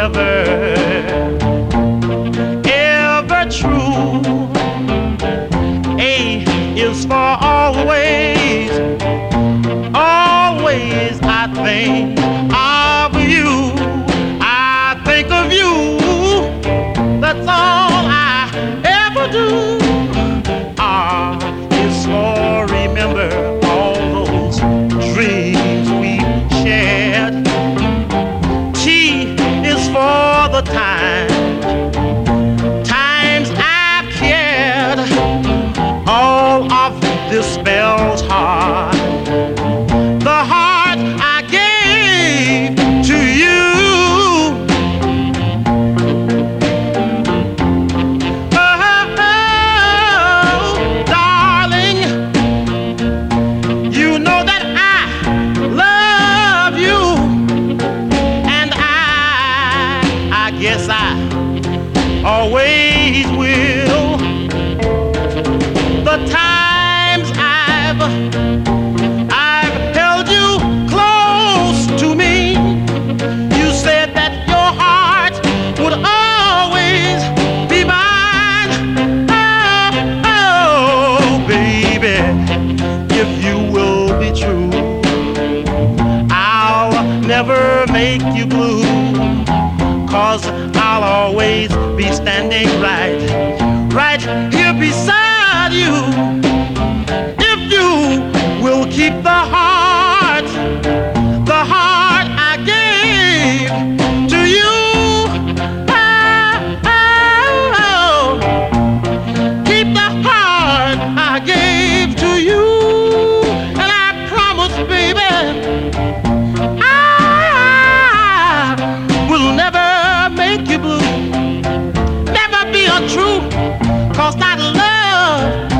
ever, ever true. A is for always, always I think of you. I think of you. That's all I ever do. R is for remember all those dreams we shared. T is for the times I've cared. All of this spells hard. The heart I gave to you. Oh, darling, you know that I love you, and I guess I always will. The times I've held you close to me, you said that your heart would always be mine. Oh, baby, if you will be true, I'll never make you blue, 'cause I'll always be standing right here beside you. If you will keep the heart I gave to you. Oh, keep the heart I gave to you, and I promise, baby, I will never make you blue, never be untrue, 'cause that love